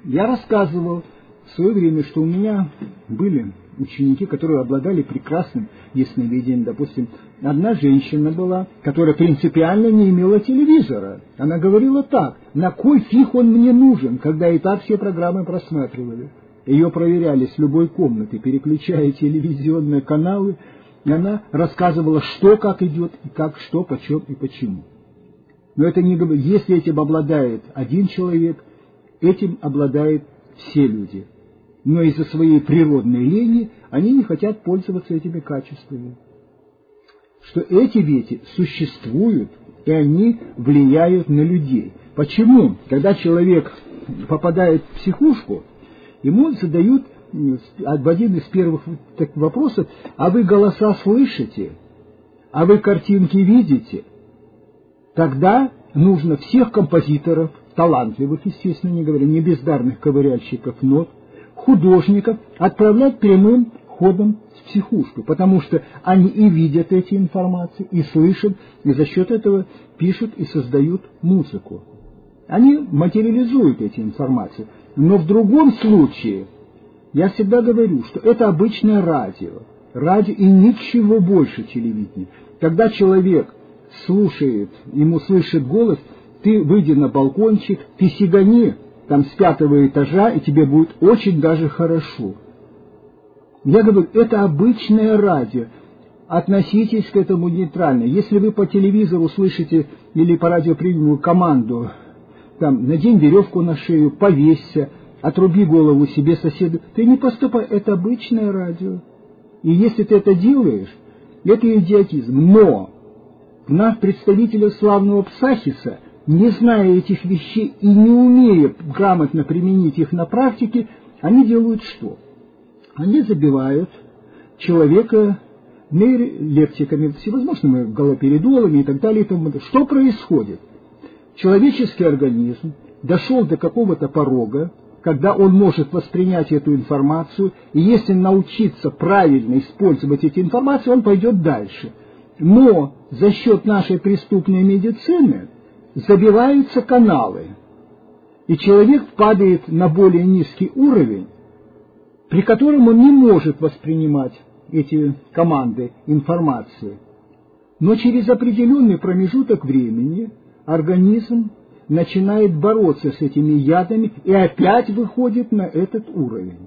Я рассказывал в свое время, что у меня были ученики, которые обладали прекрасным ясновидением. Допустим, одна женщина была, которая принципиально не имела телевизора. Она говорила так: на кой фиг он мне нужен, когда и так все программы просматривали. Ее проверяли с любой комнаты, переключая телевизионные каналы, и она рассказывала, что как идет, и как, что, почем и почему. Но это не говорит, если этим обладает один человек, этим обладают все люди. Но из-за своей природной лени они не хотят пользоваться этими качествами. Что эти вети существуют, и они влияют на людей. Почему? Когда человек попадает в психушку, ему задают в один из первых вопросов: а вы голоса слышите? А вы картинки видите? Тогда нужно всех композиторов, талантливых, естественно, не говоря, не бездарных ковыряльщиков нот, художников отправлять прямым ходом в психушку, потому что они и видят эти информации, и слышат, и за счет этого пишут и создают музыку. Они материализуют эти информации. Но в другом случае, я всегда говорю, что это обычное радио. Радио и ничего больше телевидения. Когда человек слушает, ему слышит голос, ты выйди на балкончик, ты сигани там с 5-го этажа, и тебе будет очень даже хорошо. Я говорю, это обычное радио. Относитесь к этому нейтрально. Если вы по телевизору слышите или по радиоприемнику команду, там, надень веревку на шею, повесься, отруби голову себе соседу, ты не поступай, это обычное радио. И если ты это делаешь, это идиотизм. Но наш представитель славного Псахиса, не зная этих вещей и не умея грамотно применить их на практике, они делают что? Они забивают человека нейролептиками, всевозможными галоперидолами и так далее. И тому. Что происходит? Человеческий организм дошел до какого-то порога, когда он может воспринять эту информацию, и если научиться правильно использовать эти информации, он пойдет дальше. Но за счет нашей преступной медицины забиваются каналы, и человек падает на более низкий уровень, при котором он не может воспринимать эти команды информации. Но через определенный промежуток времени организм начинает бороться с этими ядами и опять выходит на этот уровень.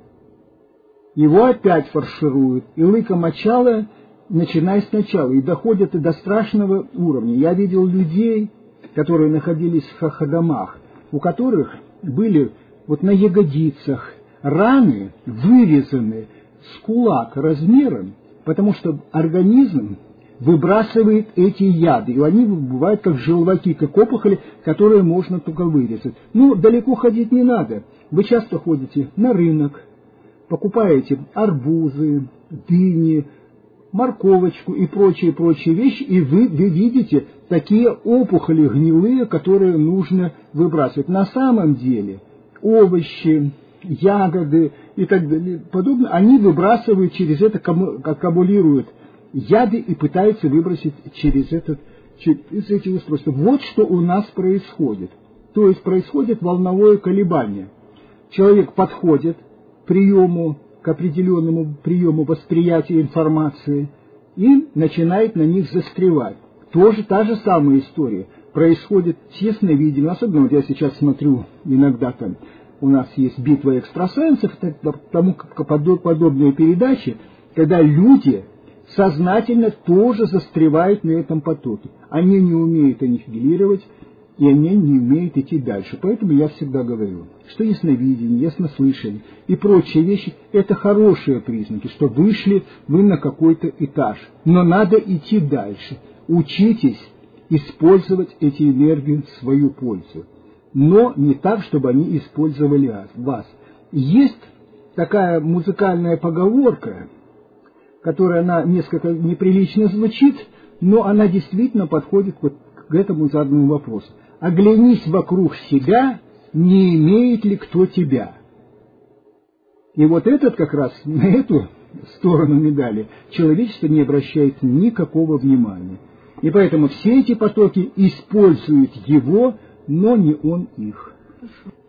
Его опять фаршируют, и лыка-мочало, начиная сначала, и доходят до страшного уровня. Я видел людей, которые находились в хахадамах, у которых были вот на ягодицах раны, вырезаны с кулак размером, потому что организм выбрасывает эти яды, и они бывают как желваки, как опухоли, которые можно только вырезать. Ну, далеко ходить не надо. Вы часто ходите на рынок, покупаете арбузы, дыни, морковочку и прочие вещи, и вы видите такие опухоли гнилые, которые нужно выбрасывать. На самом деле овощи, ягоды и так далее, подобное, они выбрасывают через это, аккумулируют яды и пытаются выбросить через эти устройства. Вот что у нас происходит. То есть происходит волновое колебание. Человек подходит к определенному приему восприятия информации и начинает на них застревать. Та же самая история. Происходит тесное видение. Особенно вот я сейчас смотрю, иногда там у нас есть битва экстрасенсов, тому подобные передачи, когда люди сознательно тоже застревают на этом потоке. Они не умеют аннигилировать, и они не умеют идти дальше. Поэтому я всегда говорю, что ясновидение, яснослышание и прочие вещи – это хорошие признаки, что вышли вы на какой-то этаж. Но надо идти дальше. Учитесь использовать эти энергии в свою пользу. Но не так, чтобы они использовали вас. Есть такая музыкальная поговорка, которая она несколько неприлично звучит, но она действительно подходит вот к этому заданному вопросу. Оглянись вокруг себя, не имеет ли кто тебя. И вот этот как раз на эту сторону медали человечество не обращает никакого внимания. И поэтому все эти потоки используют его, но не он их.